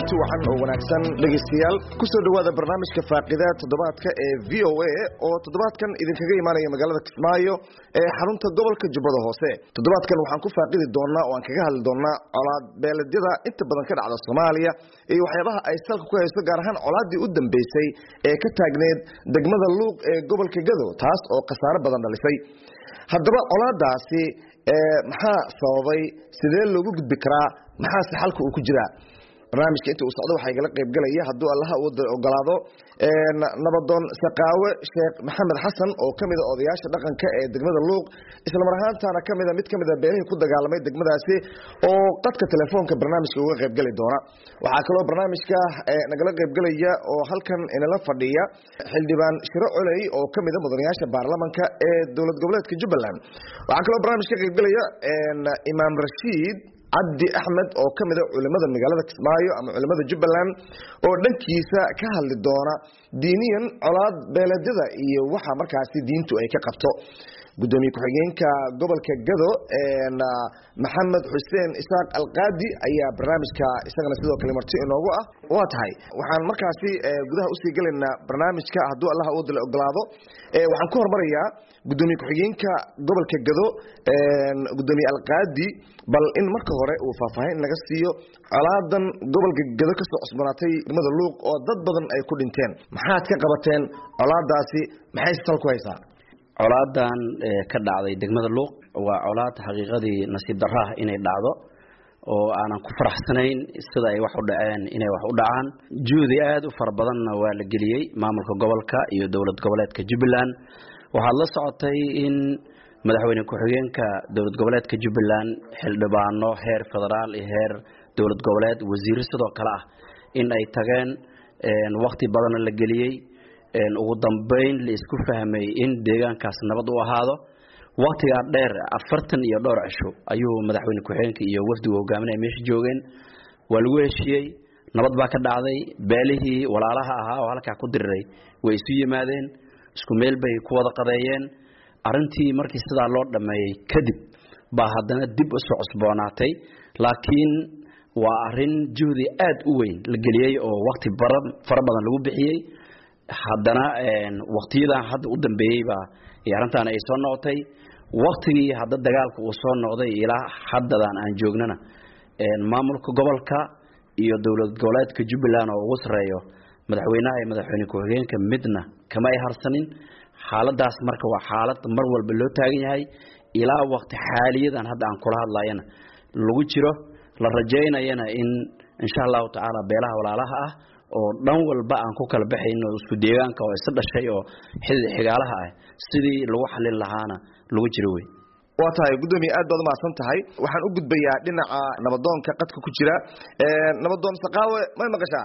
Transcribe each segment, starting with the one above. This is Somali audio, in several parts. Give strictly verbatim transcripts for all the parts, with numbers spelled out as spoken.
kulanti wacan oo wanaagsan dhageystayaal ku soo dhawaada barnaamijka faaqidaad toddobaadka ee V O A oo toddobaadkan idinkaga imaanaya magaalada Kismaayo ee xarunta gobolka Jubbada Hoose. Toddobaadkan waxaan ku faaqidi doonaa oo aan kaga hadli doonaa colaad beeledyada inta badan ka dhacda Soomaaliya iyo waxyaabaha ay salka ku hayso gaar ahaan colaadii u dambeysay ee ka taagneed degmada Luuq ee gobolka Gado taas oo khasaare badan dhalisay. haddaba colaadaasi ee maxaa sababay sidee loogu gudbi karaa maxaa si xalka uu ku jira barnaamijka inta uu socdo waxa igala qayb galaya hadduu Allah uu ogolaado ee nabadoon Saqaawe Sheekh Maxamed Xasan oo kamid ah odayaasha dhaqanka ee degmada Luuq isla mar ahaantaana kamid ah mid kamid ah beelaha ku dagaalamay degmadaasi oo qadka telefoonka barnaamijka uga qayb gali doona waxa kale oo barnaamijka nagala qayb galaya oo halkan inala fadhiya xildhibaan Shiro Culey oo kamid ah mudanayaasha baarlamaanka ee dowlad goboleedka Jubbaland waxa kale oo barnaamijka qayb galaya Imaam Rashiid Abdi Ahmed oo kamid ah culimada magaalada Kismaayo ama culimada Jubbaland oo dhankiisa ka hadli doona diiniyan colaad beeledyada iyo waxa markaasi diintu ay ka qabto gudoomiye ku-xigeenka gobolka Gado ee Maxamed Xuseen Isaaq Alqaadi ayaa barnaamijka isagana sidoo kale marti inoogu ah waa tahay waxaan markaasi gudaha u sii galaynaa barnaamijka hadduu Allah uu dilo ogolaado ee waxaan ku hormarayaa gudoomiye ku-xigeenka gobolka Gado ee gudoomiye Alqaadi bal in marka hore uu faahfaahin naga siiyo colaadan gobolka Gado ka soo cusbanaatay degmada Luuq oo dad badan ay ku dhinteen maxaad ka qabateen colaadaasi maxay sal ku haysaa colaadan ka dhacday degmada Luuq waa colaad xaqiiqadii nasiib darro ah inay dhacdo oo aanan ku faraxsanayn sida ay wax u dhaceen inay wax u dhacaan juhdi aad u far badanna waa la geliyay maamulka gobolka iyo dowlad goboleedka Jubbaland waxaa la socotay in madaxweyne ku-xigeenka dowlad goboleedka Jubbaland xildhibaano heer federaal iyo heer dowlad goboleed wasiir sidoo kale ah in ay tageen waqti badan la geliyay een ugu dambeyn la isku fahmay in deegaankaas nabad u ahaado waqtiga dheer afartan iyo dhowr cisho ayuu madaxweyne ku-xigeenka iyo wafdiga hogaaminaya meesha joogeen waa lagu heshiiyay nabad baa ka dhacday beelihii walaalaha ahaa oo halka ku diriray way isu yimaadeen isku meel bay ku wada qadeeyeen arintii markii sida loo dhameeyay kadib baa haddana dib u soo cusboonaatay laakiin waa arin juhdi aad u weyn la geliyay oo waqti fara badan lagu bixiyay haddana een waqtiyadan hadda u dambeeyay baa arintan ay soo noqotay waqtigii hadda dagaalku uu soo noqday ilaa haddadan aan joognana een maamulka gobolka iyo dowlad goboleedka Jubbaland oo ugu sareeyo madaxweynaha iyo madaxweyne ku-xigeenka midna kama ay harsanin xaaladaas marka waa xaalad mar walba loo taagan yahay ilaa waqti xaaliyadan hadda aan kula hadlayna lagu jiro la rajeynayna in insha Allah taala beelaha walaalaha ah oo dhan walba aan ku kala baxayno isku deegaanka oo isa dhashay oo xigaalaha ah sidii lagu xalin lahaana lagu jiro way waa tahay gudoomiye aad baad maasan tahay waxaan u gudbayaa dhinaca nabadoonka qadka ku jira ee nabadoon Saqaawe ma maqashaa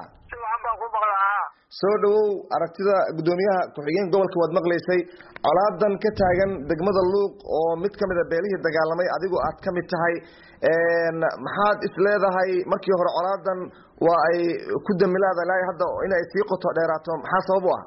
soo dhawow aragtida gudoomiyaha ku-xigeenka gobolka wad maqleysay colaadan ka taagan degmada Luuq oo mid kamid ah beelihii dagaalamay adigu aad kamid tahay een maxaad isleedahay markii hore colaadan waa ay ku damilaada ilaa hadda inay sii qoto dheeraato maxaa sabab u ah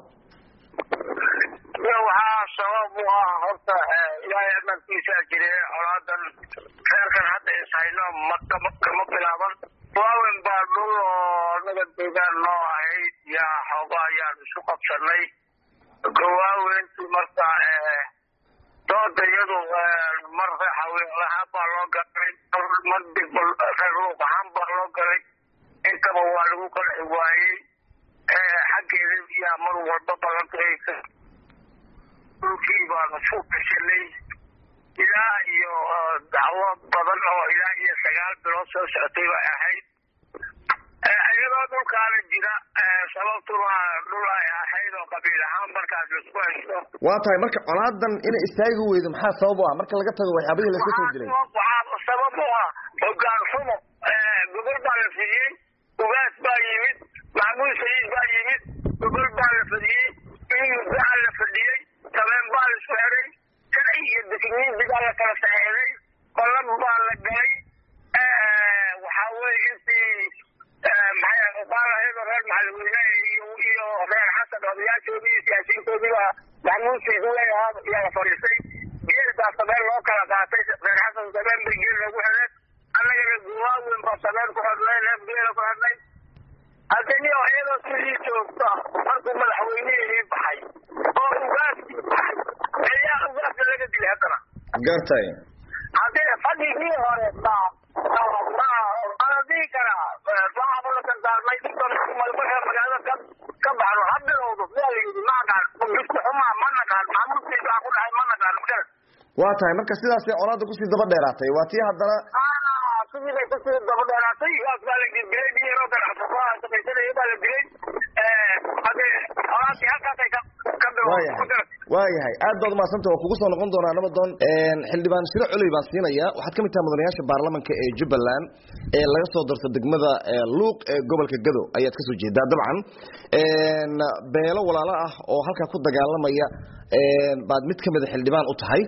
waxaa sabab u ah horta ilaahay amarkiisa jiray colaadan reerkan hadda isayno ma bilaaban waawen baa dhul oo naga deegaan noo ahayd yaa xoogaa ayaan isu qabsanay gawaaweyntii marka dooda iyadu mar haweenlahaan baa loo galay mar dib reer Luuq ahaan baa loo galay intaba waa lagu qanci waayey xaggeeda yaa mar walba ballanqeysa dhulkii baanu soo gashanay ilaa iyo dacwo badan oo ilaa iyo sagaal bilood soo socotay bay ahayd iyadoo dhulkaana jira sababtuna dhul ay ahayd oo qabiil ahaan markaas laisku haysto waa tahay marka colaadan inay istaagi weydo maxaa sabab u ah marka laga tago waxyaabihii la soo jiray waxaa sabab u ah hoggaan xumo gobol baa la fidiyey ugaas baa yimid maxamuud sayid baa yimid gobol baa la fidiyey in baa la fidiyey sabeen baa la isku xiray sharci iyo digniin baa la kala saxeexday qolan baa la galay waxaa weeye intii maxay qaalaheedo reer maxalweynaha iyo iyo reer xasan odayaashoodii iyo siyaasiyiintoodii baa maxamuud sayid weeyahaa yaa la fadhiistay geel baa sabeen loo kala qaatay reer xasan sabeen bay geel lagu xireen annagana guwaaweyn baa sabeen ku xidhnay neef geela ku xidhnay haddani ayadoo sidii joogta markuu madaxweynihii baxay oo ugaasii baxay ayaa ugaasa laga dilay haddana gartay haddii fadhigii hore ma ma anadii karaa waxaaba la dardaarmay malbaha magaalada ka baxno ha bilowdo sidaa la yidhi ma aqaan biska xumaa ma naqaan maxamuudkii baa ku dhacay ma naqaan mudada waa tahay marka sidaasay colaadda kusii daba dheeraatay waa tii haddana sidii bay kusii daba dheeraatay gaas baa la dilay biyaro ganacsato shaqaysanaya baa la dilay hadee colaadii halkaasay ka ka bilowday waayahay aad baad umahadsanta waa kugu soo noqon doonaa nabadoon xildhibaan Shiro Culey baan siinayaa waxaad ka mid tahay mudanayaasha baarlamaanka ee Jubbaland ee laga soo darto degmada Luuq ee gobolka Gado ayaad ka soo jeedaa dabcan beelo walaalo ah oo halka ku dagaalamaya baad mid ka mid ah xildhibaan u tahay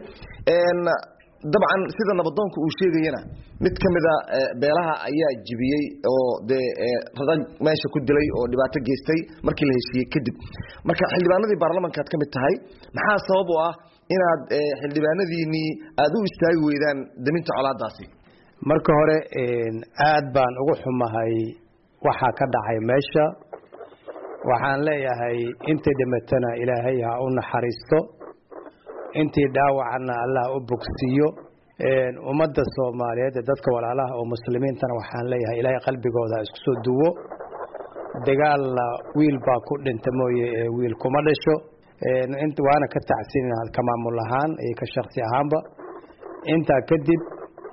dabcan sida nabadoonku uu sheegayana mid ka mid ah beelaha ayaa jibiyay oo de rag meesha ku dilay oo dhibaato geystay markii la heshiiyay kadib marka xildhibaanadii baarlamaanka aad ka mid tahay maxaa sabab u ah inaad xildhibaanadiinii aad u istaagi weydaan daminta colaadaasi marka hore aad baan ugu xumahay waxa ka dhacay meesha waxaan leeyahay intii dhimatana ilaahay ha u naxariisto intii dhaawacana Allah u bogsiyo een umada Soomaaliyeed dadka walaalaha oo muslimiintana waxaan leeyahay ilaahay qalbigooda isku soo duwo dagaal wiil baa ku dhintay mooyee wiil kuma dhasho een inta waana ka tacsiinaa ka maamul ahaan iyo ka shakhsi ahaanba inta kadib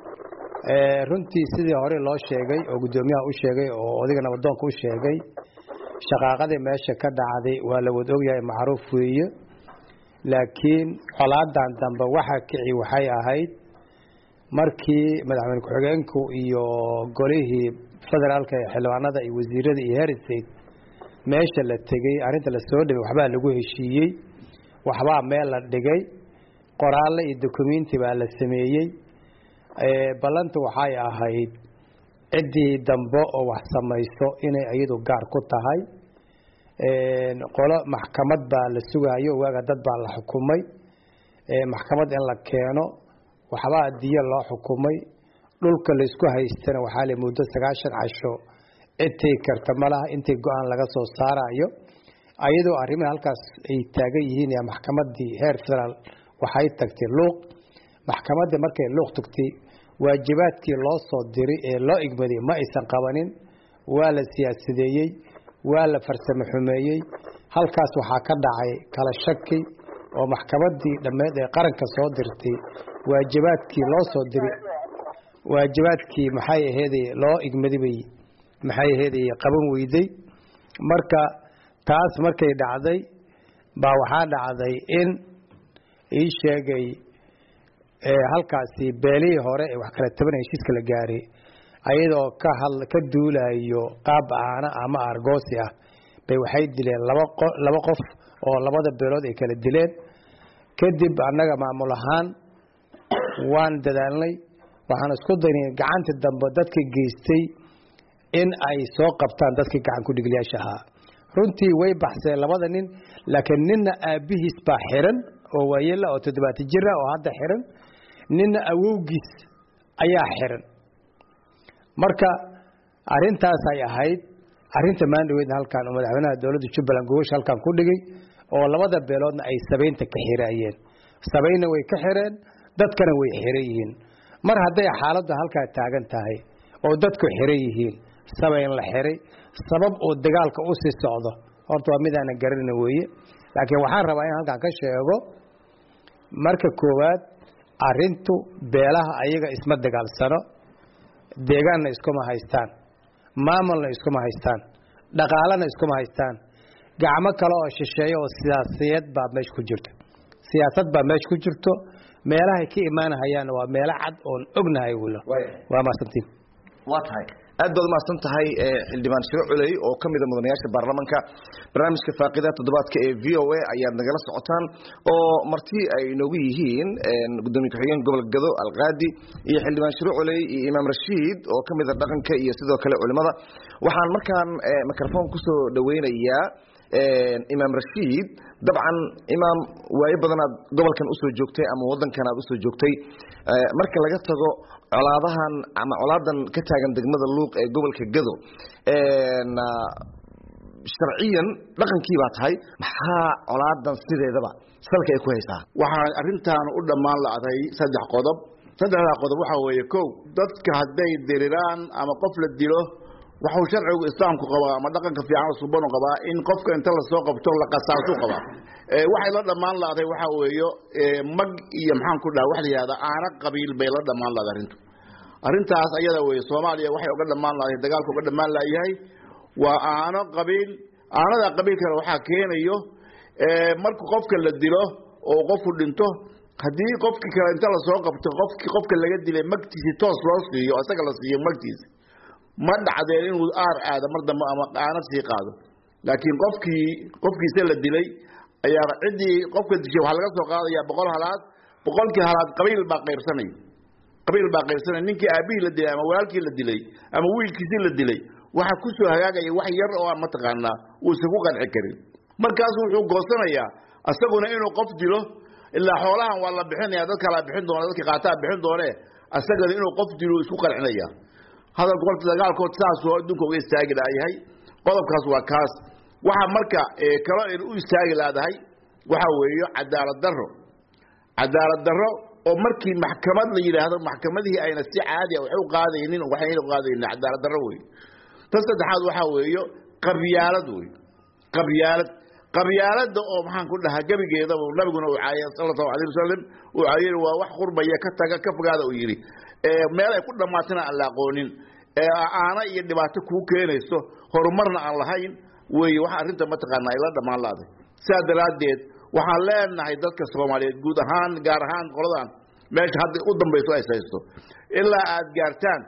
ee runtii sidii hore loo sheegay oo gudoomiyaha u sheegay oo odiga nabadoonka u sheegay shaqaaqadii meesha ka dhacday waa la wada ogyahay macruuf weeye laakiin colaadan dambe waxa kici waxay ahayd markii madaxweyne ku-xigeenku iyo golihii federaalka ee xildhibaanada iyo wasiirada iyo herisay meesha la tegay arinta la soo dhibay waxba lagu heshiiyey waxba meel la dhigay qoraal iyo dokumenti baa la sameeyay ee balanta waxay ahayd cidii dambe oo wax samaysto inay iyadu gaar ku tahay een qolo maxkamad baa la sugayo waaga dad baa la xukumay ee maxkamad in la keeno waxba diya loo xukumay dhulka la isku haystana waxa la muddo sagaashan casho intay karta malaha intay go'aan laga soo saarayo ayadoo arrimaha halkaas ay taagan yihiin ya maxkamadii heer federaal waxay tagtay Luuq maxkamadda markay Luuq tagtay waajibaadkii loo soo diray ee loo igmaday ma aysan qabanin waa la siyaasadeeyay waa la farsamo xumeeyay halkaas waxa ka dhacay kala shaki oo maxkamadii dhameed ee qaranka soo dirtay waajibaadkii loo soo diray waajibaadkii maxay ahaydee loo igmaday maxay ahaydee qaban weyday marka taas markay dhacday baa waxa dhacday in ii sheegay ee halkaasi beelii hore ee wax kala tabanay heshiiska la gaaray ayadoo ka hal ka duulayo qaab aana ama argoosi ah bay waxay dileen laba qof laba qof oo labada beelood ay kala dileen kadib annaga maamul ahaan waan dadaalnay waxaan isku daynay gacanta dambe dadka geystay in ay soo qabtaan dadkii gacan ku dhigliyaasha ahaa runtii way baxseen labada nin laakiin ninna aabihiis baa xiran oo waayela oo toddobaatan jir ah oo hadda xiran ninna awowgiis ayaa xiran marka arintaas ay ahayd arinta maandhaweed halkan oo madaxweynaha dawladda Jubbaland goosh halkan ku dhigay oo labada beeloodna ay sabeynta ka xiraayeen sabeeyna way ka xireen dadkana way xireeyeen mar haday xaaladda halka taagan tahay oo dadku xiray yihiin sabeyn la xiray sabab oo dagaalka u sii socdo horta waa midana garanayna weeye laakiin waxaan rabaa in halkan ka sheego marka koowaad arintu beelaha ayaga isma dagaalsano deegaanna iskuma haystaan maamulna iskuma haystaan dhaqaalana iskuma haystaan gacmo kale oo shisheeyo oo siyaasiyad baa meesh ku jirto siyaasad baa meesh ku jirto meelaha ka imaanayaan waa meelo cad oo ognahay wala waa maasantiin waa tahay aad baad maasan tahay xildhibaan Shiro Culey oo kamid ah mudanayaasha baarlamaanka barnaamijka faaqida toddobaadka ee V O A ayaad nagala socotaan oo martii ay noogu yihiin gudoomiye ku-xigeenka gobolka Gado Alqaadi iyo xildhibaan Shiro Culey iyo Imaam Rashiid oo kamid ah dhaqanka iyo sidoo kale culimada waxaan markaan mikrofoon ku soo dhaweynayaa Imaam Rashiid dabcan imaam way badanaad gobolkan u soo joogtay ama wadankan aad u soo joogtay marka laga tago colaadahan ama colaadan ka taagan degmada Luuq ee gobolka Gado ee sharciyan dhaqankii baa tahay maxaa colaadan sideedaba salka ay ku haysaa waxaan arrintan u dhammaan la'day saddex qodob saddexda qodob waxa weeye kow dadka hadday diriraan ama qof la dilo waxuu sharcigu islaamku qabaa ama dhaqanka fiican oo suban qabaa in qofka inta la soo qabto la qasaaso qabaa ee waxay la dhamaan laaday waxa weeyo ee mag iyo maxaan ku dhahay wax la yiraahdo aana qabiil bay la dhamaan laaday arintu arintaas ayada weey Soomaaliya waxay uga dhamaan laaday dagaalku uga dhamaan laayahay waa aana qabiil aanada qabiilka waxa keenayo ee marka qofka la dilo oo qofku dhinto hadii qofkii kale inta la soo qabto qofkii qofka laga dilay magtiisa toos loo siiyo asaga la siiyo magtiisa ma dhacdeen inuu aar aada mar dambe ama qaana sii qaado laakiin qofkii qofkiisa la dilay ayaa cidii qofka dishay waxa laga soo qaadaya boqol halaad boqolkii halaad qabiil baa qaybsanay qabiil baa qaybsanay ninkii aabihi la dilay ama walaalkii la dilay ama wiilkiisii la dilay waxa ku soo hagaagay wax yar oo aan mataqaana uu isagu qanci karin markaas wuxuu goosanayaa asaguna inuu qof dilo ilaa xoolahan waa la bixinaya dadka la bixin doona dadka qaataa bixin doona asagana inuu qof dilo isku qancinaya هذا قلت دغالكو taas oo adduunka uga istaagi lahayd qodobkaas waa kaas waxa marka kala in uu istaagi lahayd waxa weeyo cadaalad darro cadaalad darro oo markii maxkamad la yiraahdo maxkamadii ayna si caadi ah wax u qaadaynin waxay u qaadaynin cadaalad darro weey tan saddexaad waxa weeyo qabyaalad weey qabyaalad qabyaalada oo maxaan ku dhahaa gabigeeda oo nabiguna uu caayay sallallahu alayhi wasallam uu caayay waa wax qurbaya ka taga ka fogaada uu yiri ee meel ay ku dhamaatana aan la aqoonin ee aana iyo dhibaato ku keenayso horumarna aan lahayn way wax arinta ma taqaanaa ila dhamaan laaday saadalaadeed waxaan leenahay dadka Soomaaliyeed guud ahaan gaar ahaan qoladan meesha hadda u dambayso ay saysto ilaa aad gaartaan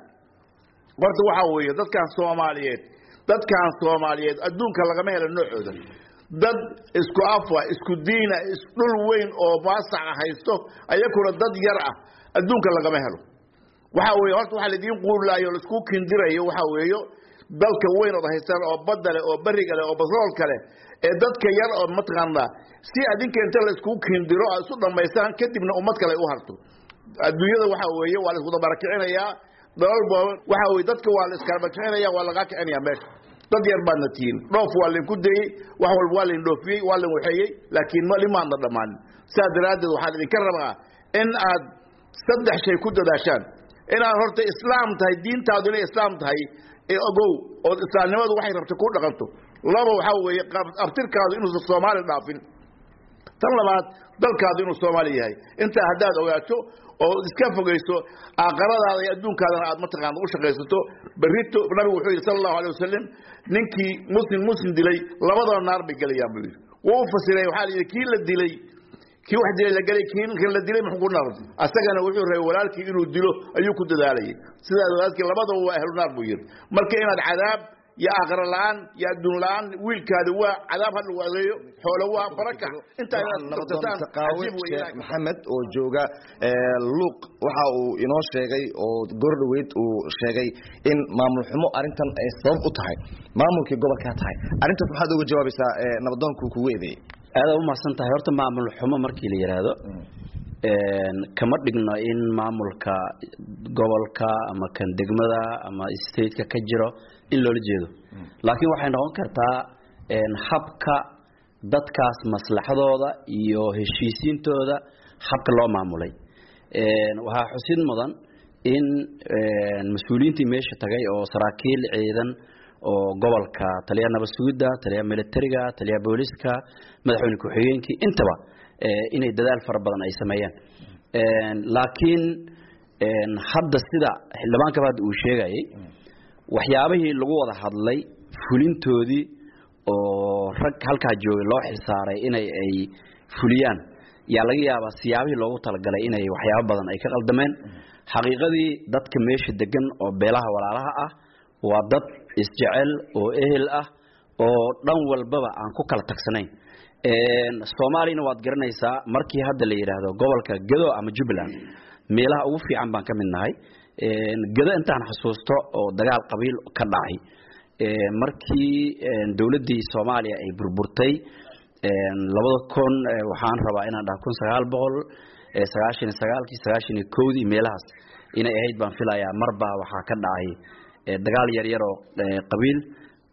qorto waxa weeye dadka Soomaaliyeed dadka Soomaaliyeed adduunka laga ma helo noocooda dad isku afwa isku diina isdul weyn oo waasac haysto ayakuna dad yar ah adduunka laga ma helo waxa weeye horta waxa la diin quulaayo la isku kindirayo waxa weeyo dalka weyn oo haysan oo badale oo bariga leh oo batrool kale ee dadka yar oo matqaanna si adinka inta la isku kindiro isu dhameystaan kadibna ummad kale u harto adduunyada waxa weeye waa la isku dabarakicinaya dalal waxa weeye dadka waa la iska dabarakicinaya waa laga kicinaya meesha dad yar baan natiin dhoof waa la ku deeyay wax walba waa la dhoofiyay waa la waxayay laakiin ma limaana dhamaan saadaraadid waxa idin ka rabaa in aad saddex shay ku dadaashaan in aan horta islaam tahay diintaadu inay islaam tahay ee ogow oo islaamnimadu waxay rabto ku dhaqanto laba waxa weeye abtirkaadu inuu Soomaali dhaafin tan labaad dalkaadu inuu Soomaali yahay inta hadaad ogaato oo iska fogeyso aqradaada iyo adduunkaadana aad mataqaan u shaqeysato barito nabigu wuxuu yiri sallallahu alayhi wasallam ninkii muslim muslim dilay labada naar bay galayaan buu wuu fasiray waxa la kii la dilay kii wax dilay la galay kii la dilay muxuu ku naar asagana wuxuu reeyay walaalkii inuu dilo ayuu ku dadaalayay sidaa walaalkii labada waa ahlu naar buu yiri marka inaad cadaab يا أغرلان يا دونلان ويل كادوا عذاب هالواليو حولوا بركة أنت شيخ محمد وجوجا لوق وحاو إناش شيء أو جردويت وشيء إن مامل حمو أرنتن صوب أطهي مامل كي جوبك هتهي أرنتن في هذا الجواب بس نبضان كوكويدي هذا هو ما سنت هيرت مامل حمو مركي لي هذا كمر دقنا إن مامل كا جوال كا أما كان دقمدا أما استيت ككجرا in loo jeedo laakiin waxay noqon kartaa een habka dadkaas maslaxadooda iyo heshiisiintooda habka loo maamulay een waxa xusid mudan in een mas'uuliyiintii meesha tagay oo saraakiil ciidan oo gobolka taliya nabad sugidda taliya militariga taliya booliska madaxweyne ku-xigeenkii intaba inay dadaal fara badan ay sameeyaan een laakiin een hadda sida xildhibaanka baad uu sheegay waxyaabihii lagu wada hadlay fulintoodii oo rag halka joogay loo xilsaaray inay ay fuliyaan yaa laga yaabaa siyaabihii loogu talagalay inay waxyaabo badan ay ka qaldameen xaqiiqadii dadka meesha degan oo beelaha walaalaha ah waa dad isjecel oo ehel ah oo dhan walbaba aan ku kala tagsanayn een Soomaaliina waad garanaysaa markii hadda la yiraahdo gobolka Gedo ama Jubbaland meelaha ugu fiican baan ka midnahay een gada intaan xasuusto oo dagaal qabiil ka dhacay ee markii dawladii Soomaaliya ay burburtay een labada kun waxaan rabaa inaan dhaho kun sagaal boqol sagaashan iyo sagaal kii sagaashan iyo kow dii meelahaas inay ahayd baan filayaa marba waxa ka dhacay dagaal yar yar oo qabiil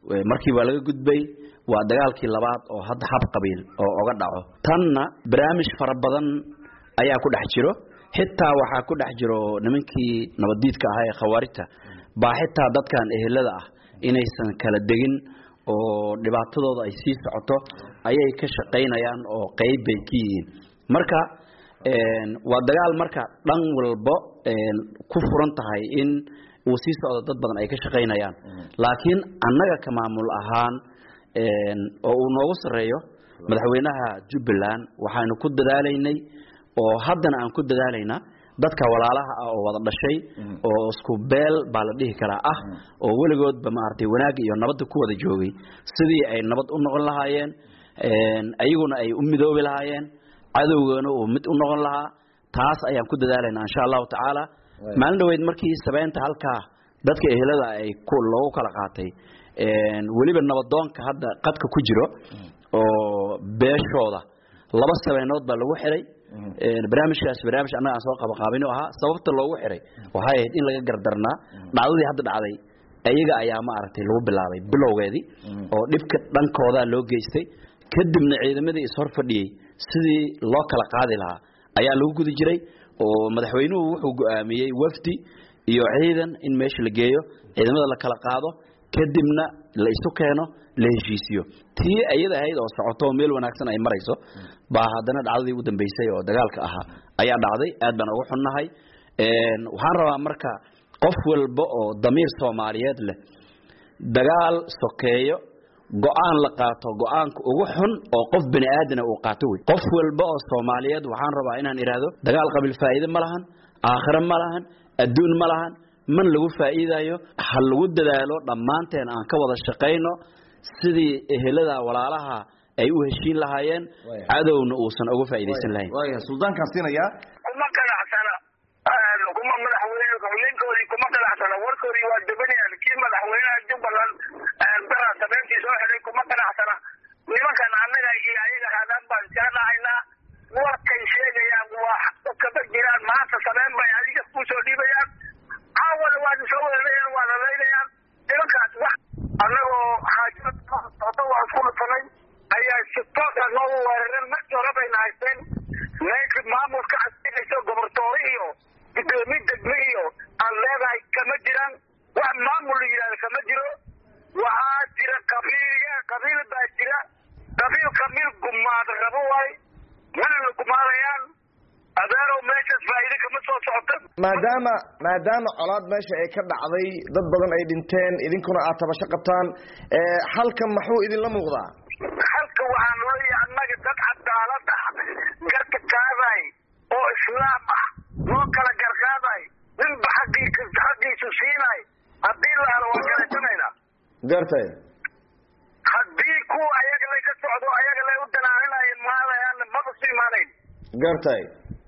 markii waa laga gudbay waa dagaalkii labaad oo hadda hab qabiil oo oga dhaco tanna barnaamij fara badan ayaa ku dhex jiro xitaa waxa ku dhex jiro nimankii nabadiidka ahaa ee khawaarijta baa xitaa dadkan ehelada ah inaysan kala degin oo dhibaatadooda ay sii socoto ayay ka shaqeynayaan oo qayb bay ka yihiin marka een waa dagaal marka dhan walba een ku furan tahay in uu sii socdo dad badan ay ka shaqeynayaan laakiin annaga ka maamul ahaan een oo uu noogu sareeyo madaxweynaha Jubbaland waxaanu ku dadaalaynay oo haddana aan ku dadaalayna dadka walaalaha ah oo wada dhashay oo isku beel baa la dhihi karaa ah oo weligood ba maartay wanaag iyo nabad ku wada joogay sidii ay nabad u noqon lahaayeen een ayaguna ay u midoobi lahaayeen cadowgana oo mid u noqon lahaa taas ayaan ku dadaalayna insha Allah taala maalin dhaweyd markii sabeenta halka dadka ehelada ay ku loo kala qaatay een waliba nabadoonka hadda qadka ku jiro oo beeshooda laba sabeenood baa lagu xiray ee barnaamijkaas barnaamij anaga soo qaba qaabino aha sababta loogu xiray waxa ay in laga gardarnaa dhacdadii hadda dhacday ayaga ayaa ma aragtay lagu bilaabay bilowgeedii oo dhibka dhankooda loo geystay kadibna ciidamadii is hor fadhiyay sidii loo kala qaadi lahaa ayaa lagu gudi jiray oo madaxweynuhu wuxuu go'aamiyay wafdi iyo ciidan in meesha la geeyo ciidamada la kala qaado kadibna la isu keeno la heshiisiyo tii ayada ahayd oo socoto meel wanaagsan ay marayso baa hadana dhacdadii ugu dambeysay oo dagaalka ahaa ayaa dhacday aad baan ugu xunnahay een waxaan rabaa marka qof walba oo damiir Soomaaliyeed leh dagaal sokeeyo go'aan la qaato go'aanka ugu xun oo qof bani aadana uu qaato way qof walba oo Soomaaliyeed waxaan rabaa inaan iraado dagaal qabil faa'iido ma lahan aakhira ma lahan adduun ma lahan man lagu faa'iidayo hal lagu dadaalo dhamaanteen aan ka wada shaqeyno sidii ehelada walaalaha ay u heshiin lahaayeen cadowna uusan uga faa'iideysan lahayn waaya suldaankan siinaya kuma qanacsana kuma madaxweyne gobolkoodii kuma qanacsana warkoodii waa dabanayaan kii madaxweynaha Jubbaland bara sameyntii soo xidhay kuma qanacsana nimankan annaga iyo ayaga hadaan baan jeclahaynaa warkay sheegayaan waa kaba jiraan maanta sameyn bay adiga ku soo dhiibayaan awal waa soo weerareen waa la leeyahay nimankaas wax annagoo xaajad oo waa isku dhufanay ayaa si toos ah loo weerareen markii hore bay haysteen meesha maamulka asayso goboltooy iyo gudoomiye degme iyo aan leedahay kama jiraan wax maamul yiraahdo kama jiro waxaa jira qabiilka qabiil baa jira qabiil qabiil gumaad rabo way mana gumaadayaan adeero meesha faa'iido kama soo socoto maadaama maadaama colaad meesha ay ka dhacday dad badan ay dhinteen idinkuna aad tabasho qabtaan ee halkan maxuu idin la muuqdaa halka waxaan leeyahay annaga dad cadaalad ah garka kaaday oo islaam ah loo kala garqaaday in baxqiiqa xaqiisu siinay haddii la helo waa garanaynaa gartay haddii ku ayaga la ka socdo ayaga la u danaanayeen maalayaan ma siimaanayn gartay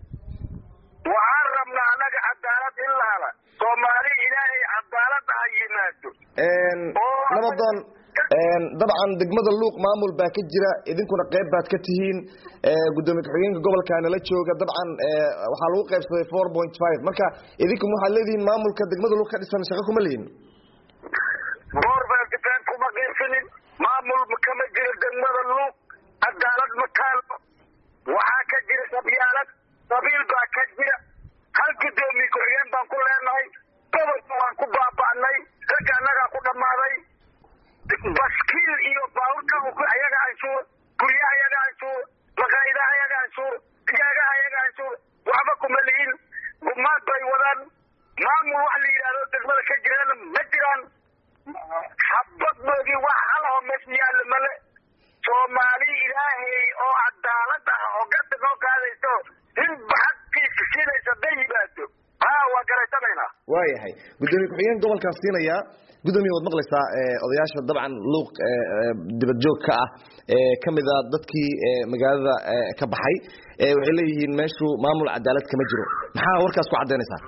waxaan rabnaa annaga cadaalad in la helo Soomaali ilaahay cadaalad ah yimaado een nabadoon een dabcan degmada Luuq maamul baa ka jira idinkuna qayb baad ka tihiin ee gudoomiye ku-xigeenka gobolkaana la jooga dabcan ee waxa lagu qaybsaday four point five marka idinku waxa leedihiin maamulka degmada Luuq ka dhisan shaqo kuma leeyin boorbeelkitaan kuma qaybsanin maamul kama jiro degmada Luuq cadaalad ma taalo waxaa ka jira qabyaalad qabiil baa ka jira hal gudoomiye ku-xigeen baan ku leenahay gobolka waan ku baaba'nay ragga annaga ku dhamaaday baskiil iyo baawrka ku ayaga anshuur guryaha ayaga anshuur maqaayadaha ayaga anshuur digaagaha ayaga anshuur waxba kuma lihin gumaad bay wadaan maamul wax la yidhaahdo degmada ka jiraan ma jiraan xabaddoodii wax halaho meesha yaalla male Soomaali ilaahay oo cadaalad ah oo garta noo qaadayso in baxadkiisa siinaysa bay yimaado haa waa garaysanayna waayahay gudoomiye ku-xigeen gobolkaas siinaya gudoomiye wad maqlaysaa ee odayaasha dabcan Luuq ee dibad joog ka ah ee kamida dadkii magaalada ka baxay ee waxay leeyihiin meeshu maamul cadaalad kama jiro maxaa warkaas ku cadeynaysaa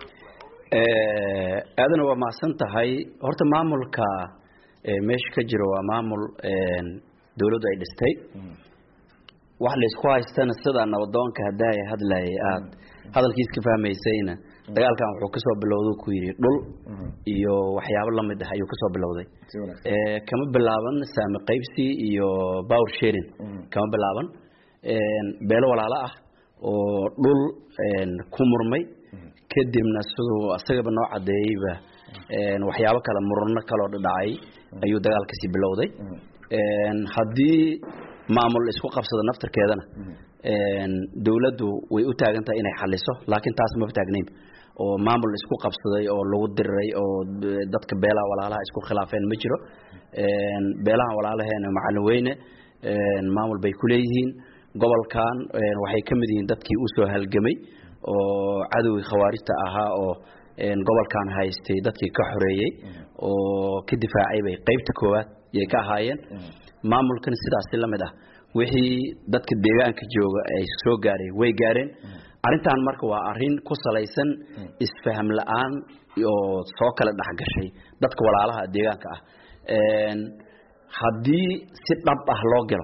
ee aadana waa maasan tahay horta maamulka ee meesha ka jiro waa maamul ee dawladdu ay dhistay wax la isku haystana sida nabadoonka haday hadlay aad hadalkiis ka fahmaysayna dagaalkan wuxuu ka soo bilowday ku yiri dhul iyo waxyaabo la mid ah ayuu ka soo bilowday ee kama bilaaban saami qaybsi iyo power sharing kama bilaaban een beelo walaalo ah oo dhul een ku murmay kadibna sidoo asagaba noo cadeeyba een waxyaabo kala murno kala dhacay ayuu dagaalkaasi bilowday een hadii maamul isku qabsada naftarkeedana een dawladdu way u taagan tahay inay xaliso laakiin taas ma taagnayn oo maamul isku qabsaday oo lagu diray oo dadka beelaha walaalaha isku khilaafeen ma jiro een beelaha walaalaheena macallin weyne een maamul bay ku leeyihiin gobolkan een waxay kamid yihiin dadkii u soo halgamay oo cadawga khawaarijta ahaa oo een gobolkan haystay dadkii ka xoreeyay oo ka difaacay bay qaybta koowaad ay ka ahaayeen maamulkan sidaas la mid ah wixii dadka deegaanka jooga ay soo gaareen way gaareen arintan marka waa arin ku salaysan isfaham la'aan iyo soo kala dhaxgashay dadka walaalaha deegaanka ah een hadii si dhab ah loo galo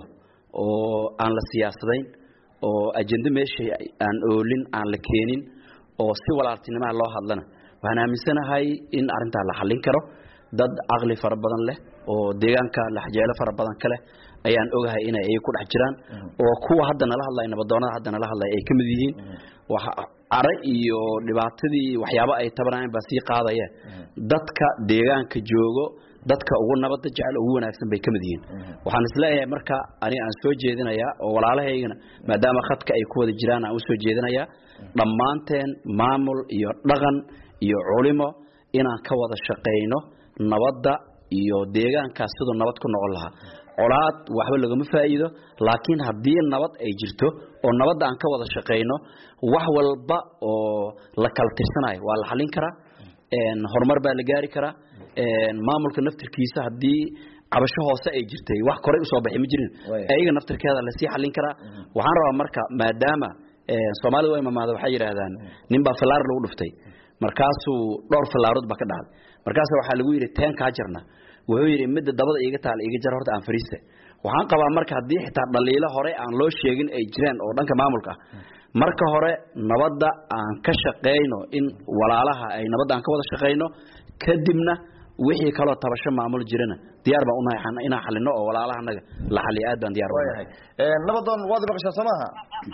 oo aan la siyaasadayn oo ajenda meeshay aan oolin aan la keenin oo si walaaltinimo loo hadlana waxaan aaminsanahay in arinta la xalin karo dad aqli fara badan leh oo deegaanka la xajeelo fara badan kale ayaan ogahay inay ay ku dhex jiraan oo kuwa hadda nala hadlay nabadoonada hadda nala hadlay ay kamid yihiin waxa ara iyo dhibaatadii waxyaabo ay tabanayeen ba sii qaadaya dadka deegaanka joogo dadka ugu nabadda jecel ugu wanaagsan bay kamid yihiin waxaan isleeyahay marka ani aan soo jeedinayaa oo walaalahaygana maadaama khadka ay ku wada jiraan aan u soo jeedinayaa dhamaanteen maamul iyo dhaqan iyo culimo inaan ka wada shaqeyno nabadda iyo deegaanka sidoo nabad ku noqon lahaa colaad waxba laga ma faa'iido laakiin hadii nabad ay jirto oo nabadda aan ka wada shaqeyno wax walba oo la kala tirsanayo waa la xalin karaa een horumar baa la gaari karaa een maamulka naftirkiisa hadii cabasho hoose ay jirtay wax kore u soo bixi ma jirin ayaga naftirkeeda la sii xalin karaa waxaan rabaa marka maadaama ee Soomaalidu way maamaada waxay yiraahdaan nin baa falaar lagu dhuftay markaasuu dhowr falaarood ba ka dhacay markaas waxa lagu yiri teen ka jirna wuxuu yiri mid dabada iga taal iga jar horta aan fariiste waxaan qabaa marka hadii xitaa dhaliilo hore aan loo sheegin ay jireen oo dhanka maamulka marka hore nabadda aan ka shaqeyno in walaalaha ay nabadda aan ka wada shaqeyno kadibna wixii kala tabasho maamul jirana diyaar baa u nahay inaan xalino oo walaalaha naga la xaliyaad baan diyaar u nahay ee nabadoon waad baqashaa samaha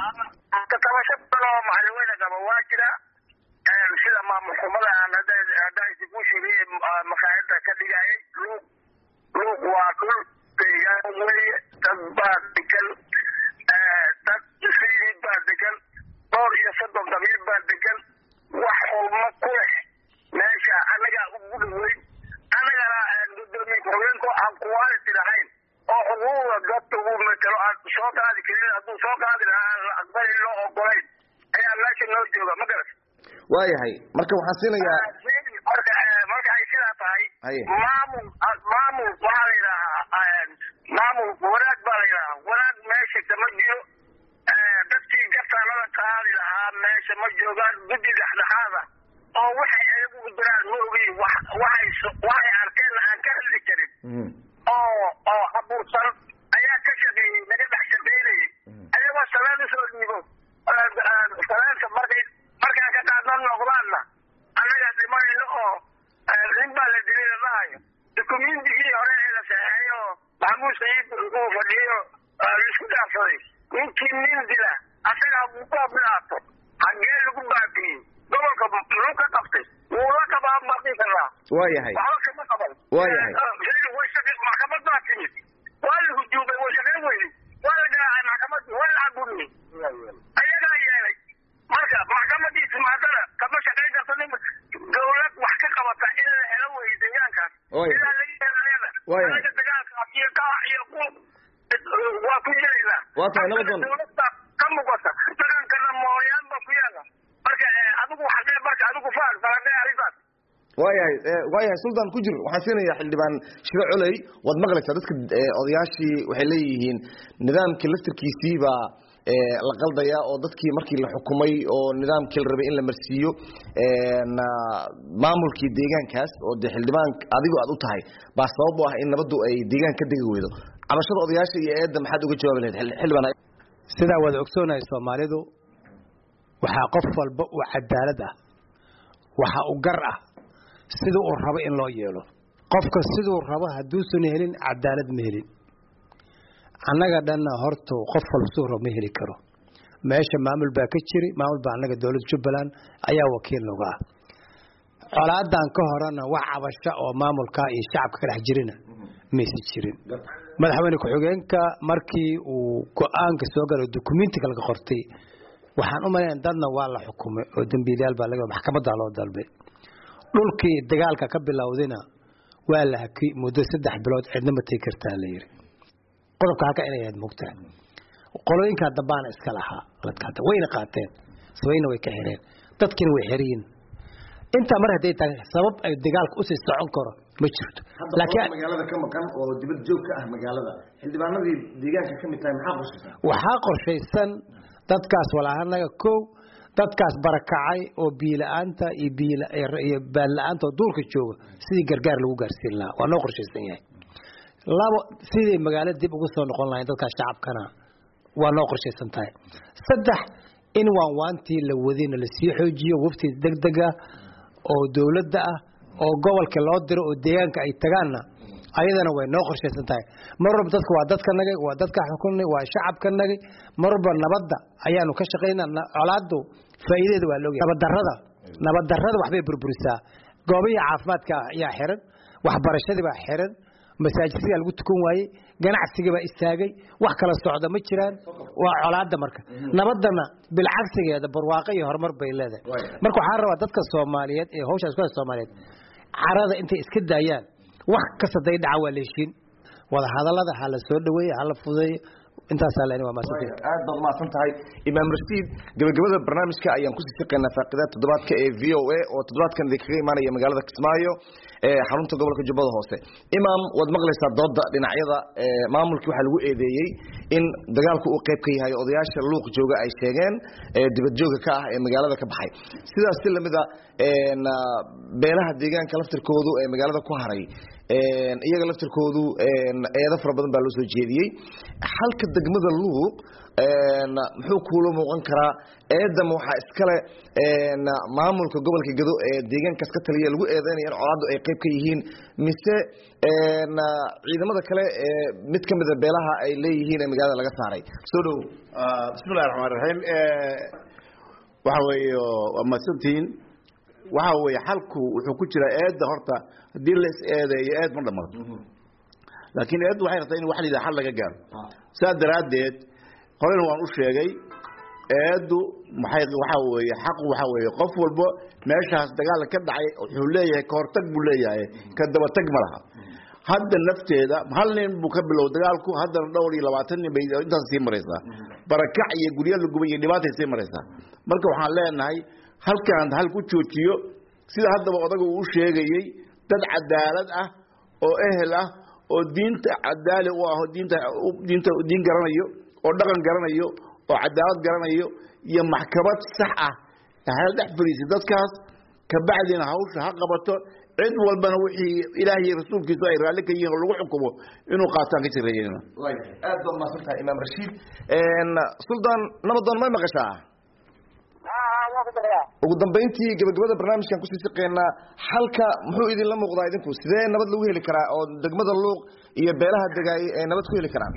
ka tabasho baro macallin weyne gaba waa jira ee sida maamul xumada aan hadda isku sheegay maqaayada ka dhigay luuq luuq waa dhul deegaan weli dad baa degan ee dad isii baa degan dhowr iyo soddon qabiil baa degan wax xulmo ku leh meesha anaga ugu dhaweyn anagana gudoomiye haweenku aan quality lahayn oo xuquuqda dadka ugu metelo aan soo qaadi karin hadduu soo qaadi lahaa la aqbali loo ogolayn ayaa meesha noo jooga ma garas waayahay marka waxaan siinayaa marka marka ay sidaa tahay maamul maamul waxaa la yidhahaa maamul wanaag baa la yidhahaa wanaag meesha kama jiro dadkii gartaanada qaadi lahaa meesha ma joogaan guddi dhexdhexaada oo waxay ayagu diraan ma ogi waxay waxay arkeen aan ka hadli karin oo oo abuursan ayaa ka shaqeeyey naga dhex shaqeynayay ayagoo salaada soo dhiibo salaanta markay markaan ka qaadno noqdaanna annaga dhimanayno oo nin baa la dilay la dhahayo dukumiintigii hore ee la saxeeyo maxamuud saciid uu fadhiyo isku dhaafsaday ninkii nin dila asaga uu ku ablaato xaggee lagu baabiyey gobolka muxuu ka qabtay wuu la qabaa maqii karaa waayahay waxba kama qaban waayahay way shaqey maxkamad baa timid waa la hujuumay way shaqeyn weyday waa la garaacay maxkamadii waa la cabuniyey ayagaa yeelay marka maxkamadii timaadana kama shaqeyn karta nin dawlad wax ka qabata in la helo wey deegaankaas ilaa laga helayana anaga dagaalkaas iyo kaax iyo ku waa ku jiraynaa waa tahay nabadoon dawladda ka muuqata dagankana mooyaan baa ku yaala marka adigu xagee marka adigu faal faladee arrintaas waayahay waayahay sultan ku jir waxaan siinayaa xildhibaan shiro culey waad maqlaysaa dadka odayaashii waxay leeyihiin nidaamkii laftirkiisii baa la qaldaya oo dadkii markii la xukumay oo nidaamkii la rabay in la marsiiyo maamulkii deegaankaas oo de xildhibaan adigu aad u tahay baa sabab u ah in nabaddu ay deegaan ka degi weydo cabashada odayaasha iyo eedda maxaad uga jawaabi lahayd xildhibaan sidaa wada ogsoonahay Soomaalidu waxaa qof walba uu cadaalad ah waxa uu gar ah sida uu rabo in loo yeelo qofka siduu rabo hadduusan helin cadaalad ma helin annaga dhanna horta qof walba siduu rabo ma heli karo meesha maamul baa ka jiri maamul baa annaga dowladda Jubbaland ayaa wakiil nooga ah colaadan ka horana wax cabasho oo maamulka iyo shacabka ka dhex jirina meesi jirin madaxweyne ku-xigeenka markii uu go'aanka soo galay dokumentiga laga qortay waxaan u maleeyay dadna waa la xukumay oo dambiilayaal baa laga maxkamadda loo dalbay dhulkii dagaalka ka bilowdina waa la hakay muddo saddex bilood cidna ma tagi kartaa la yiri qodobka halka inay aad mugtaa qolooyinka dabaan iska lahaa ladkaata wayna qaateen sababina way ka xireen dadkina way xiriin inta mar haday tahay sabab ay dagaalku u sii socon karo ma jirto laakiin magaalada ka maqan oo dibad joog ka ah magaalada xildhibaanadii deegaanka ka mid tahay maxaa qorshaysan waxa qorshaysan dadkaas walaahanaga koow dadkaas barakacay oo biilaanta iyo biila iyo baalaanta duurka jooga sidii gargaar lagu gaarsiin lahaa waa noo qorshaysan yahay labo sidii magaalada dib ugu soo noqon lahayn dadka shacabkana waa noo qorshaysan tahay saddex in waan waantii la wadina la sii xoojiyo wafti degdega oo dawladda ah oo gobolka loo diro oo deegaanka ay tagaana ayadana way noo qorshaysan tahay marba dadku waa dadka nagay waa dadka xukunay waa shacabka nagay marba nabadda ayaanu ka shaqeynaa colaadu faa'iideedu waa loo yahay nabaddarrada nabaddarrada waxbay burburisaa goobaha caafimaadka ayaa xiran waxbarashadii baa xiran masaajidka lagu tukan waayay ganacsiga baa istaagay wax kala socda ma jiraan waa colaada marka nabadana bil cagsigeeda barwaaqo iyo horumar bay leedahay marka waxaan rabaa dadka Soomaaliyeed ee hawshaas ku Soomaaliyeed carada intay iska daayaan wax kasta day dhaca waa leeshin wada hadalada hala soo dhaweeyo hala fudeeyo intaas alayna waa maasantay aad baad maasantahay imaam Rashid gabagabada barnaamijka ayaan ku sii shaqeynaa faaqidaad toddobaadka ee V O A oo toddobaadkan idinkaga imaanaya magaalada Kismaayo ee xarunta gobolka Jubbada Hoose imaam wad maqlaysaa dooda dhinacyada maamulkii waxa lagu eedeeyay in dagaalku uu qayb ka yahay odayaasha luuq jooga ay sheegeen ee dibad jooga ka ah ee magaalada ka baxay sidaas si lamida ee beelaha deegaanka laftirkoodu ee magaalada ku haray ee iyaga laftirkoodu ee eeda fara badan baa loo soo jeediyay halka degmada luuq ee muxuu kuulo muuqan karaa eedam waxa iskale ee maamulka gobolka Gado ee deegaanka ka taliya lagu eedeynaya in colaadu ay qayb ka yihiin mise ee ciidamada kale ee mid kamid ah beelaha ay leeyihiin ee magaalada laga saaray soo dhow bismillaahir rahmaanir rahiim ee waxa weeyo amasantiin waxa weey xalku wuxuu ku jira eedda horta hadii la is eedeeyo eed ma dhamaado laakiin eed waxay rabtaa in wax liida xal laga gaaro saadaradeed horena waan u sheegay eedu maxay waxa weeye xaq waxa weeye qof walba meeshaas dagaal ka dhacay wuxuu leeyahay ka hortag buu leeyahay ka daba tag ma laha hadda nafteeda hal nin buu ka bilow dagaalku hadda dhowr iyo labaatan nin bay intaas sii maraysaa barakac iyo guriga lagu gubay dhibaatay sii maraysaa marka waxaan leenahay halkaan hal ku joojiyo sida haddaba odagu uu sheegayay dad cadaalad ah oo ehel ah oo diinta cadaali u ah diinta diinta diin garanayo oo dhaqan garanayo oo cadaalad garanayo iyo maxkamad sax ah hal dhex fariisi dadkaas ka bacdina hawsha ha qabato cid walbana wixii ilaahay rasuulkiisu ay raali ka yihiin lagu xukumo inuu qaataan ka jireeyeen way aad baad ma santahay imaam Rashid een sultan nabadoon ma maqashaa ugu dambeyntii gabagabada barnaamijkan ku sii shaqeynaa halka muxuu idin la muuqdaa idinku sidee nabad lagu heli karaa oo degmada luuq iyo beelaha degaay ee nabad ku heli karaan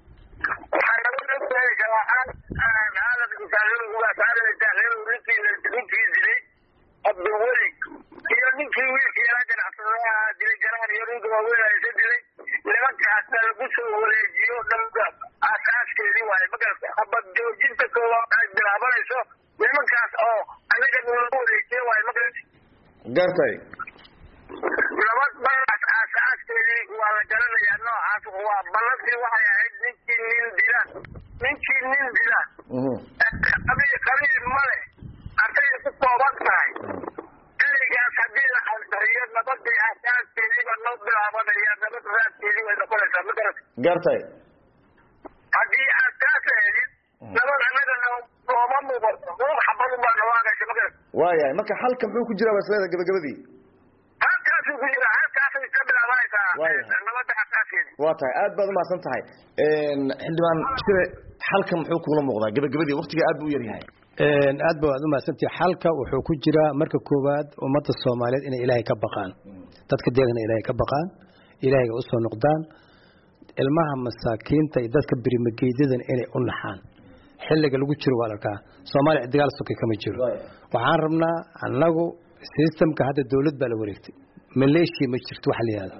ninkii wiilkii yara ganacsadaa dilay garaan iyo ninka waaweynaysa dilay nimankaasna lagu soo wareejiyo dhanka aasaaskeedii waaye markaas habad joojinta koowaad ay bilaabanayso nimankaas oo anaga lagu wareejiyo waaye markaas gartay nabad ballas aasaaskeedii waa la garanayaa noocaas waa ballantii waxay ahayd ninkii nin dila ninkii nin dila qabiil qabiil male arday ku kooban tahay hadii la xaldayo nabadii aasaaskeedii baa noo bilaabanaya nabad raadkeedii way noqonaysaa ma garat gartay haddii aasaaskeedii nabad annaga nooma muuqato ruux xabadu baa nawaagaysa ma garat waayahay marka halka muxuu ku jiraa wasleeda gabagabadii halkaasuu ku jira halkaasay ka bilaabanaysaa nabada aasaaskeedii waa tahay aad baad umahadsan tahay xildhibaan sire halka muxuu kula muuqdaa gabagabadii waqtiga aad buu u yaryahay een aad baa u maasantii xalka wuxuu ku jiraa marka koowaad ummadda Soomaaliyeed inay Ilaahay ka baqaan dadka deegan Ilaahay ka baqaan Ilaahay u soo noqdaan ilmaha masaakiinta iyo dadka birimageedadan inay u naxaan xilliga lagu jiro walaalka Soomaaliya dagaal sokay kama jiro waxaan rabnaa annagu systemka hadda dawlad baa la wareegtay Malaysia ma jirto wax la yiraahdo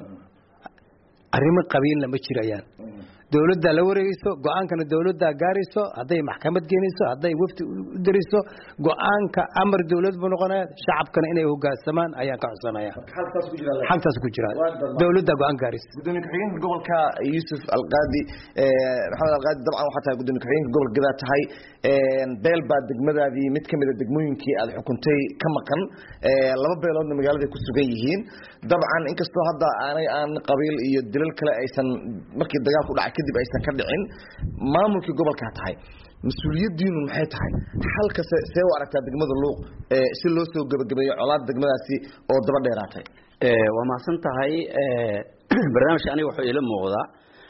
arrimo qabiilna ma jirayaan dawladda la wareegayso go'aankana dawladda gaarayso haday maxkamad geenayso haday wafti u diriso go'aanka amar dawlad buu noqonaa shacabkana inay hoggaansamaan ayaan ka codsanaya halkaas ku jira halkaas ku jira dawladda go'aan gaarayso gudoomiye ku-xigeenka gobolka Yusuf Alqaadi ee Maxamed Alqaadi dabcan waxa tahay gudoomiye ku-xigeenka gobolka Gadaa tahay ee beel baa degmadaadii mid kamid ah degmooyinkii aad xukuntay ka maqan ee laba beeloodna magaalada ku sugan yihiin dabcan inkastoo hadda aanay aan qabiil iyo dilal kale aysan markii dagaal ku dhacay kadib aysan ka dhicin maamulkii gobolka tahay mas'uuliyadiinu maxay tahay halka see u aragtaa degmada Luuq ee si loo soo gabagabeeyo colaad degmadaasi oo daba dheeraatay ee waa maasan tahay ee barnaamijka aniga wuxuu ila muuqdaa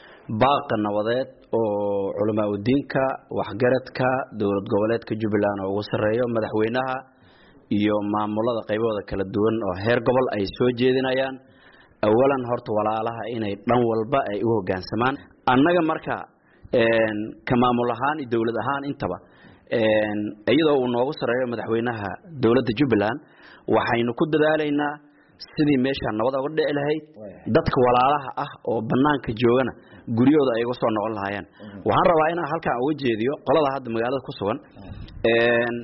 baaqa nabadeed oo culamaa u diinka waxgaradka dawlad goboleedka Jubbaland oo ugu sareeyo madaxweynaha iyo maamulada qaybooda kala duwan oo heer gobol ay soo jeedinayaan awalan horta walaalaha inay dhan walba ay u hoggaansamaan annaga marka een ka maamul ahaan iyo dawlad ahaan intaba een iyadoo uu noogu sareeyo madaxweynaha dawladda Jubbaland waxaynu ku dadaalaynaa sidii meesha nabad uga dhici lahayd dadka walaalaha ah oo banaanka joogana guriyooda ay uga soo noqon lahaayeen waxaan rabaa inaan halkaan uga jeediyo qolada hadda magaalada ku sugan een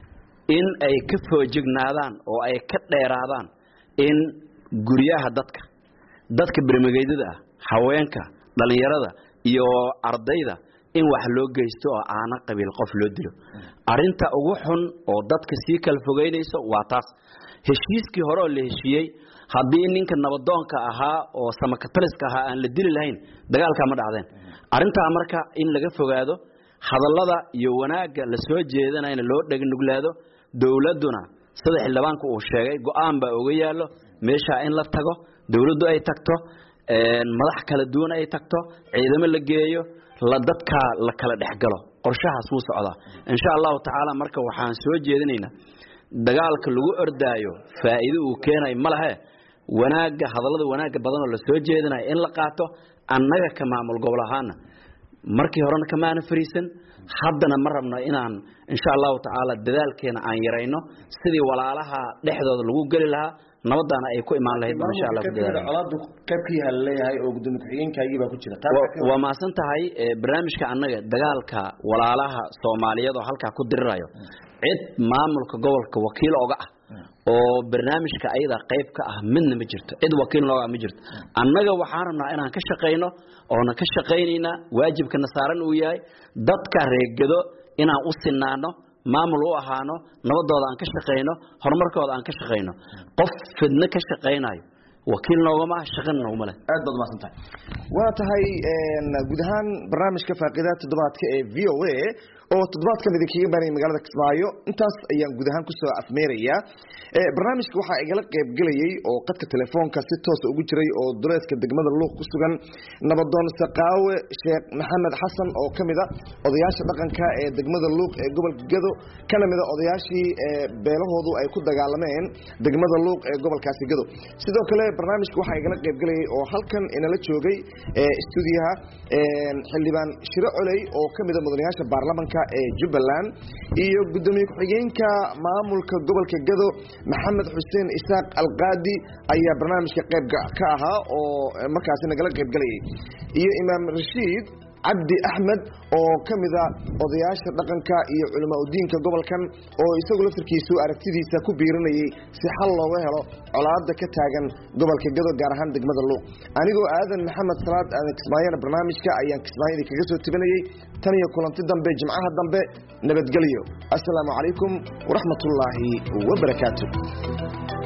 in ay ka foojignaadaan oo ay ka dheeraadaan in guriyaha dadka dadka birimageedada ah haweenka dhalinyarada iyo ardayda in wax loo geysto oo aana qabiil qof loo dilo arinta ugu xun oo dadka si kala fogeynayso waa taas heshiiskii hore oo la heshiiyay haddii ninka nabadoonka ahaa oo samakataliska ahaa aan la dili lahayn dagaalka ma dhacdeen arinta marka in laga fogaado hadallada iyo wanaaga la soo jeedinayna loo dhagnuglaado dawladuna sida xildhibaanku uu sheegay go'aan baa uga yaalo meesha in la tago dawladdu ay tagto een madax kala duwan ay tagto ciidamo la geeyo la dadka la kala dhaxgalo qorshahaas uu socdaa insha Allah taala marka waxaan soo jeedinaynaa dagaalka lagu ordaayo faa'iido uu keenay malaha wanaaga hadallada wanaaga badan oo la soo jeedinayo in la qaato annaga ka maamul gobol ahaan markii horena kama aan fariisan haddana ma rabno inaan insha Allah taala dadaalkeena aan yareyno sidii walaalaha dhexdooda lagu gali lahaa nabadana ay ku imaan lahayd insha Allah colaadu qaybkii hal leeyahay oo gudoomiye ku-xigeenkaagii baa ku jira waa maasan tahay barnaamijka annaga dagaalka walaalaha Soomaaliyeed oo halka ku dirirayo cid maamulka gobolka wakiil oga ah oo barnaamijka ayada qayb ka ah midna ma jirto cid wakiil looga ma jirto annaga waxaan rabnaa inaan ka shaqeyno oo na ka shaqeynayna waajibkana saaran uu yahay dadka reegado inaan u sinaano maamul u ahaano nabadooda aan ka shaqeyno horumarkooda aan ka shaqeyno qof fidna ka shaqeynayo wakiil noogama shaqan noogama leh aad baad maasantahay waa tahay een guud ahaan barnaamijka faaqidaha toddobaadka ee V O A oo toddobaadkan idinkaga baanay magaalada Kismaayo intaas ayaan guud ahaan ku soo afmeerayaa ee barnaamijka waxa igala qayb galayay oo qadka telefoonka si toos ah ugu jiray oo duleedka degmada Luuq ku sugan nabadoon Saqaawe Sheekh Maxamed Xasan oo kamid ah odayaasha dhaqanka ee degmada Luuq ee gobolka Gado kana mid ah odayaashii ee beelahoodu ay ku dagaalameen degmada Luuq ee gobolkaasi Gado sidoo kale barnaamijka waxa igala qayb galayay oo halkan inala joogay ee stuudiyaha ee xildhibaan Shiro Culey oo kamid ah mudanayaasha baarlamaanka ee Jubbaland iyo gudoomiye ku-xigeenka maamulka gobolka Gado Maxamed Xuseen Isaaq Alqaadi ayaa barnaamijka qayb ka ahaa oo markaas nagala qayb galayay iyo Imaam Rashiid Abdi Ahmed oo kamida odayaasha dhaqanka iyo culimo u diinka gobolkan oo isagu laftirkiisu aragtidiisa ku biirinayay si xal looga helo colaadda ka taagan gobolka Gado gaar ahaan degmada Luuq anigoo aadan Maxamed Salaad aadan Kismaayana barnaamijka ayaan Kismaayada kaga soo tibinayay tan iyo kulanti dambe jimcaha dambe nabadgelyo assalaamu calaykum wa rahmatullaahi wa barakaatuh